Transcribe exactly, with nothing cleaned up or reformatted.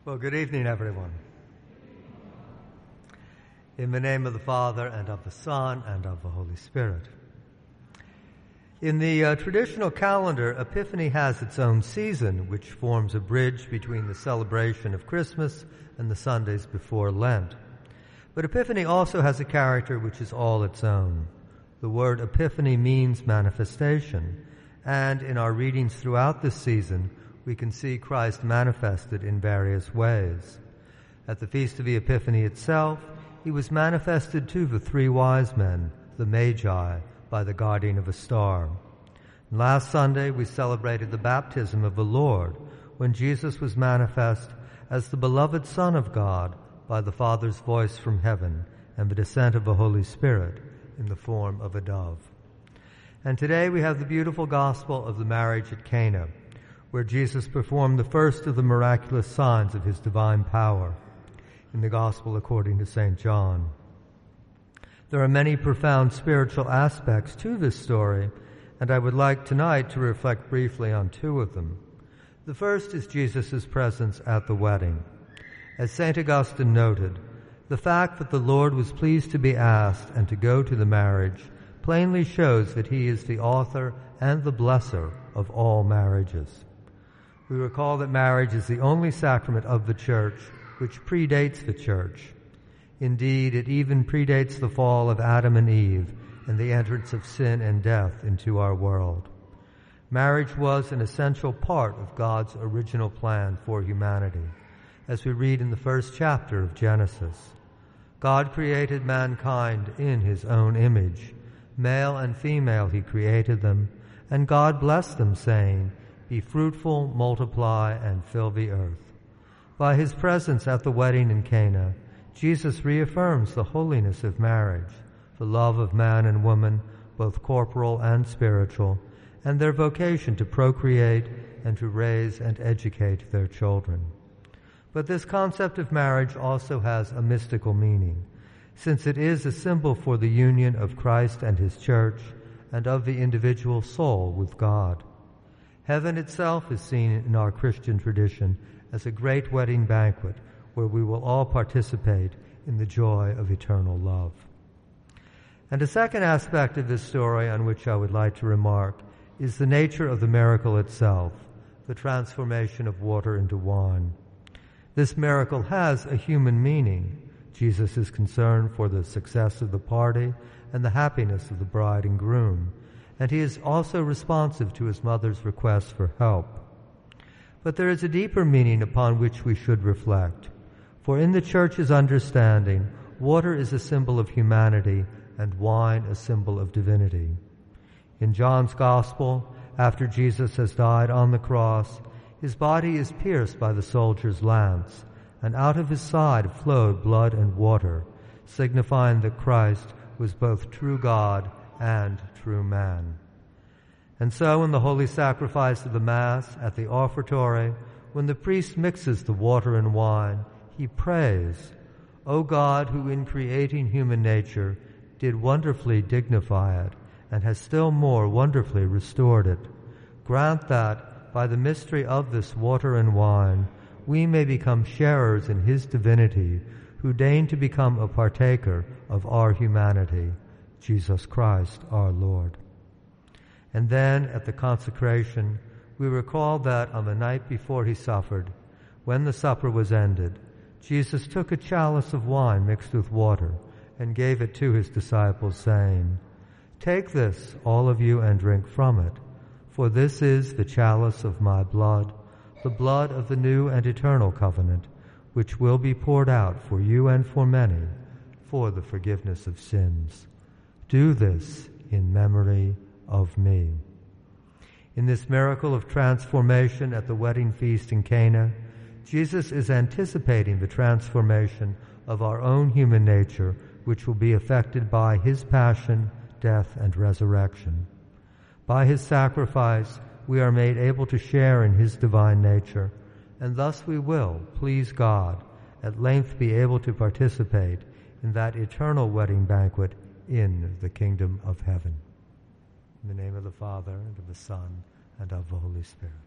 Well, good evening, everyone. In the name of the Father, and of the Son, and of the Holy Spirit. In the uh, traditional calendar, Epiphany has its own season, which forms a bridge between the celebration of Christmas and the Sundays before Lent. But Epiphany also has a character which is all its own. The word Epiphany means manifestation, and in our readings throughout this season, we can see Christ manifested in various ways. At the Feast of the Epiphany itself, he was manifested to the three wise men, the Magi, by the guiding of a star. And last Sunday, we celebrated the baptism of the Lord, when Jesus was manifest as the beloved Son of God by the Father's voice from heaven and the descent of the Holy Spirit in the form of a dove. And today we have the beautiful gospel of the marriage at Cana, where Jesus performed the first of the miraculous signs of his divine power in the Gospel according to Saint John. There are many profound spiritual aspects to this story, and I would like tonight to reflect briefly on two of them. The first is Jesus' presence at the wedding. As Saint Augustine noted, the fact that the Lord was pleased to be asked and to go to the marriage plainly shows that he is the author and the blesser of all marriages. We recall that marriage is the only sacrament of the Church which predates the Church. Indeed, it even predates the fall of Adam and Eve and the entrance of sin and death into our world. Marriage was an essential part of God's original plan for humanity, as we read in the first chapter of Genesis. God created mankind in his own image. Male and female he created them, and God blessed them, saying, "Be fruitful, multiply, and fill the earth." By his presence at the wedding in Cana, Jesus reaffirms the holiness of marriage, the love of man and woman, both corporal and spiritual, and their vocation to procreate and to raise and educate their children. But this concept of marriage also has a mystical meaning, since it is a symbol for the union of Christ and his Church and of the individual soul with God. Heaven itself is seen in our Christian tradition as a great wedding banquet where we will all participate in the joy of eternal love. And a second aspect of this story on which I would like to remark is the nature of the miracle itself, the transformation of water into wine. This miracle has a human meaning. Jesus is concerned for the success of the party and the happiness of the bride and groom, and he is also responsive to his mother's request for help. But there is a deeper meaning upon which we should reflect. For in the Church's understanding, water is a symbol of humanity and wine a symbol of divinity. In John's Gospel, after Jesus has died on the cross, his body is pierced by the soldier's lance, and out of his side flowed blood and water, signifying that Christ was both true God and true man. And so in the holy sacrifice of the Mass at the offertory, when the priest mixes the water and wine, he prays, "O God, who in creating human nature did wonderfully dignify it and has still more wonderfully restored it, grant that, by the mystery of this water and wine, we may become sharers in his divinity, who deign to become a partaker of our humanity, Jesus Christ our Lord." And then, at the consecration, we recall that on the night before he suffered, when the supper was ended, Jesus took a chalice of wine mixed with water and gave it to his disciples, saying, "Take this, all of you, and drink from it, for this is the chalice of my blood, the blood of the new and eternal covenant, which will be poured out for you and for many, for the forgiveness of sins. Do this in memory of me." In this miracle of transformation at the wedding feast in Cana, Jesus is anticipating the transformation of our own human nature, which will be affected by his passion, death, and resurrection. By his sacrifice, we are made able to share in his divine nature, and thus we will, please God, at length be able to participate in that eternal wedding banquet in the kingdom of heaven. In the name of the Father, and of the Son, and of the Holy Spirit.